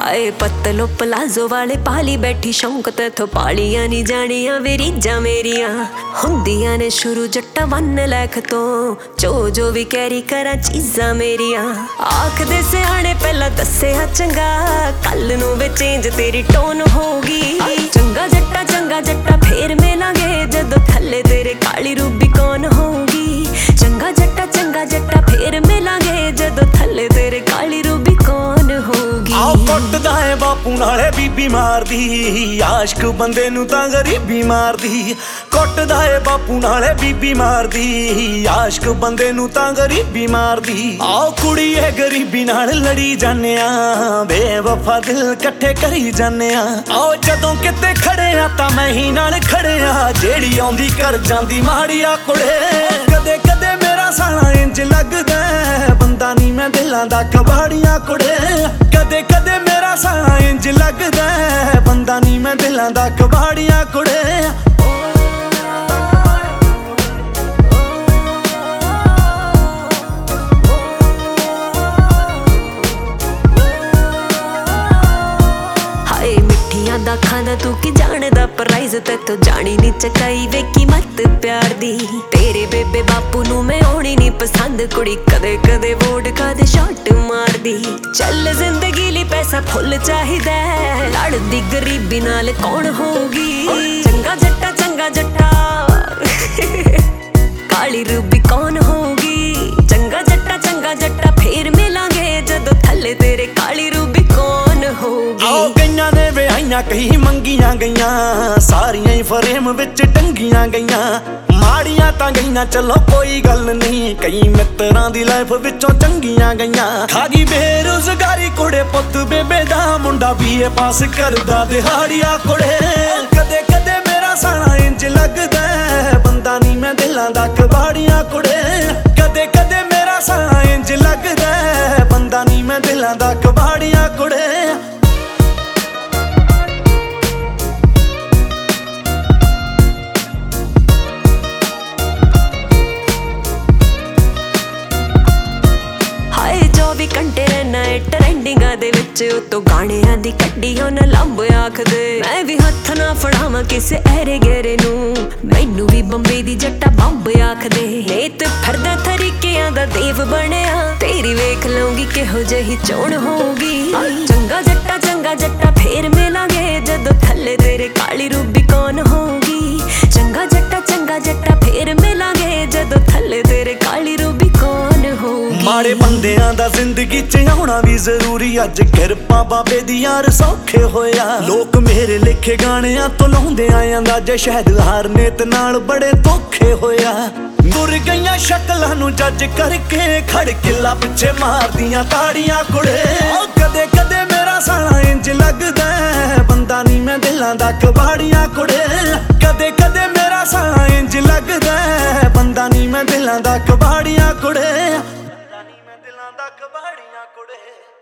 हाय पतलो palazzo वाले पाली बैठी शौक तैथों पालियां नहीं जानियां वे रीझां मेरियां हुंदियां ने शुरू जट्टा वन लैख तो जो भी कैरी करा चीज़ां मेरियां आखदे सियाणे पहला दस्सिया चंगा कल नूं वे चेंज तेरी टोन होगी चंगा जट्टा फेर मिलांगे जदों थल्ले तेरे काली रूबी कौन होगी चंगा जट्टा फेर मिलांगे जदों थल्ले तेरे काली रूबी कौन होगी। आओ कुटदा है बापू नाले बीबी मारदी आशिक बंदे नूं तां गरीबी मारदी कुटदा है बापू नाले बीबी मारदी आशिक बंदे नूं तां गरीबी मारदी। आओ कुड़ीए गरीबी नाल लड़ी जाने आ बेवफा दिल कट्ठे करी जाने आ आओ जदों किते खड़े आ तां मैं ही नाल खड़े आ जेड़ी आउंदी कर जांदी माड़िया कुड़े कदे कदे मेरा साला इंज लगदा बंदा नी मैं दिलां दा कबाड़ियां कुड़े कदे कदे मेरा साला इंज लगदा बंदा नी मैं दिलां दा कबाड़ियां कुड़े। दा खांदा तू की जानदा प्राइज तैथों जानी नी चकाई वे कीमत प्यार दी तेरे बेबे बापू नू मैं होनी नी पसंद कुड़ी कदे कदे वोडका दे शॉट मार दी चल जिंदगी ली पैसा फुल चाहिदा लड़दी गरीबी नाल कौन होगी चंगा जट्टा काली रूबी कौन होगी चंगा जट्टा फेर मिलांगे जदों थल्ले तेरे काली रूबी कौन होगी। आओ गईयां ने विआहियां कई मंगियां गईयां सारियां ही फ्रेम विच टंगियां गईयां माड़ियां तां गईयां चलो कोई गल नहीं कई मित्रां दी लाइफ विचों चंगियां गईयां खा गई बेरोजगारी कुड़े पुੱਤ बेबे दा मुंडा BA पास करदा दिहाड़िया कुड़े कदे कदे मेरा साला इंज लगदा बंदा नी मैं दिलां दा कबाड़ियां कुड़े कदे कदे मेरा साला इंज लगदा बंदा नी मैं दिलां दा कबाड़ियां कुड़े। घंटे रहना है ट्रेंडिंगां दे विच उतों गाणियां दी कड्डी उन्हां लंब आखदे मैं भी हत्थ ना फड़ावां किसे ऐरे गेरे नूं मैनू भी बंबे दी जट्टा बंब आखदे नेत फरदा तरीकियां दा देव बनिया तेरी वेख लूंगी किहो जही चोण होगी चंगा जट्टा फेर मिलांगे जदों थल्ले तेरे काली रूबी कौन होगी चंगा जट्टा फेर मिलांगे जदों थल्ले तेरे काली रूबी कौन होगी। माड़े बंदियां दा जिंदगी च आउणा भी जरूरी अज किरपा बाबे दी यार सौखे होया लोक मेरे लिखे गाणियां तो लाउंदे आंदा जे शायद हार नेत नाल बड़े धोखे होया तुर गईयां शक्लां नूं जज करके खड़ किला पिछे मारदियां ताड़ियां कुड़े कदे कदे मेरा साला इंज लगदा बंदा नी मैं दिलां दा कबाड़ियां कुड़े कदे कदे मेरा साला इंज लगदा बंदा नी मैं दिलां दा कबाड़ियां कुड़े। कबाड़ियां कुड़े।